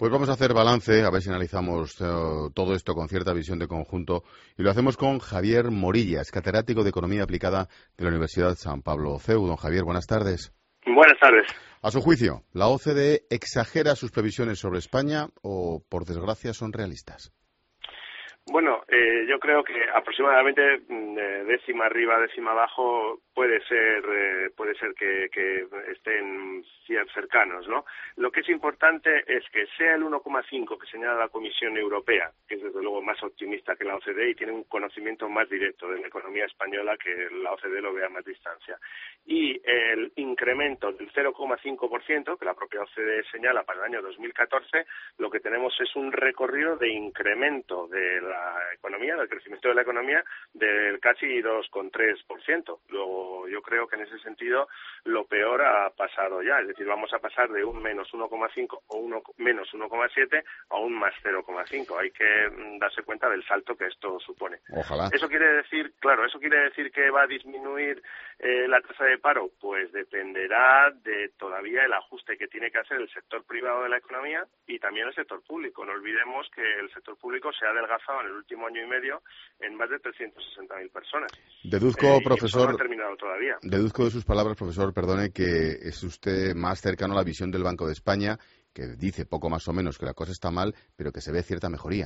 Pues vamos a hacer balance, a ver si analizamos todo esto con cierta visión de conjunto, y lo hacemos con Javier Morillas, catedrático de Economía Aplicada de la Universidad San Pablo CEU. Don Javier, buenas tardes. Buenas tardes. A su juicio, ¿la OCDE exagera sus previsiones sobre España o, por desgracia, son realistas? Bueno, yo creo que aproximadamente décima arriba, décima abajo puede ser que estén cercanos, ¿no? Lo que es importante es que sea el 1,5 que señala la Comisión Europea, que es desde luego más optimista que la OCDE y tiene un conocimiento más directo de la economía española, que la OCDE lo vea a más distancia, y el incremento del 0,5% que la propia OCDE señala para el año 2014, lo que tenemos es un recorrido de incremento de la economía, del crecimiento de la economía, del casi 2,3%. Luego, yo creo que en ese sentido lo peor ha pasado ya, es decir, vamos a pasar de un menos 1,5 o menos 1,7 a un más 0,5. Hay que darse cuenta del salto que esto supone. Ojalá. Eso quiere decir que va a disminuir la tasa de paro, pues dependerá de todavía el ajuste que tiene que hacer el sector privado de la economía y también el sector público. No olvidemos que el sector público se ha adelgazado en el último año y medio en más de 360.000 personas. Deduzco, profesor, no ha terminado todavía. Deduzco de sus palabras, profesor, perdone, que es usted más cercano a la visión del Banco de España, que dice poco más o menos que la cosa está mal, pero que se ve cierta mejoría.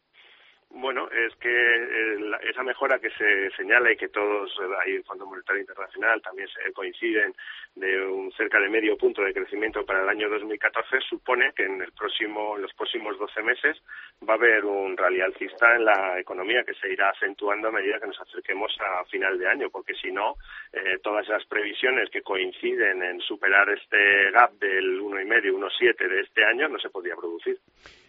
Bueno, es que esa mejora que se señala y que todos, ahí el Fondo Monetario Internacional también se coinciden de un cerca de medio punto de crecimiento para el año 2014, supone que en los próximos 12 meses va a haber un rally alcista en la economía que se irá acentuando a medida que nos acerquemos a final de año, porque si no, todas las previsiones que coinciden en superar este gap del 1,5, 1,7 de este año no se podría producir.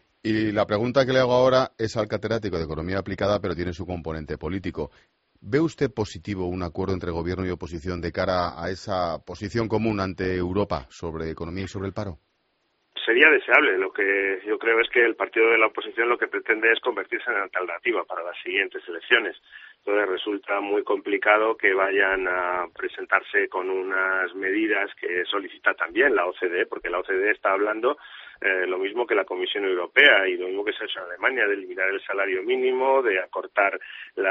Y la pregunta que le hago ahora es al catedrático de Economía Aplicada, pero tiene su componente político. ¿Ve usted positivo un acuerdo entre gobierno y oposición de cara a esa posición común ante Europa sobre economía y sobre el paro? Sería deseable. Lo que yo creo es que el partido de la oposición lo que pretende es convertirse en alternativa para las siguientes elecciones. Entonces resulta muy complicado que vayan a presentarse con unas medidas que solicita también la OCDE, porque la OCDE está hablando lo mismo que la Comisión Europea y lo mismo que se ha hecho en Alemania, de eliminar el salario mínimo, de acortar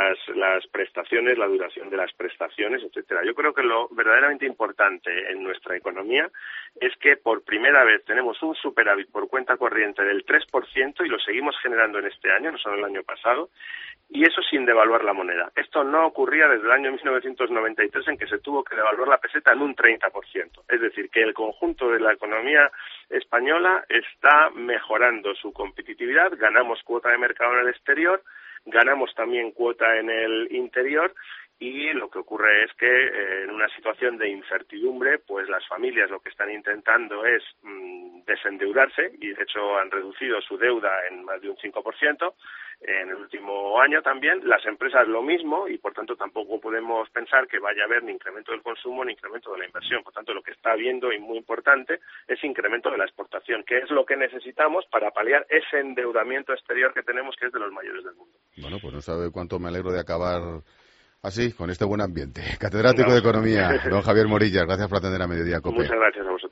las prestaciones, la duración de las prestaciones, etcétera. Yo creo que lo verdaderamente importante en nuestra economía es que por primera vez tenemos un superávit por cuenta corriente del 3% y lo seguimos generando en este año, no solo el año pasado, y eso sin devaluar la moneda. Esto no ocurría desde el año 1993, en que se tuvo que devaluar la peseta en un 30%. Es decir, que el conjunto de la economía española está mejorando su competitividad, ganamos cuota de mercado en el exterior, ganamos también cuota en el interior, y lo que ocurre es que en una situación de incertidumbre, pues las familias lo que están intentando es desendeudarse, y de hecho han reducido su deuda en más de un 5%, en el último año también, las empresas lo mismo, y por tanto tampoco podemos pensar que vaya a haber ni incremento del consumo ni incremento de la inversión. Por tanto, lo que está habiendo, y muy importante, es incremento de la exportación, que es lo que necesitamos para paliar ese endeudamiento exterior que tenemos, que es de los mayores del mundo. Bueno, pues no sabe cuánto me alegro de acabar así, con este buen ambiente. Catedrático de Economía, don Javier Morillas, gracias por atender a Mediodía Cope. Muchas gracias a vosotros.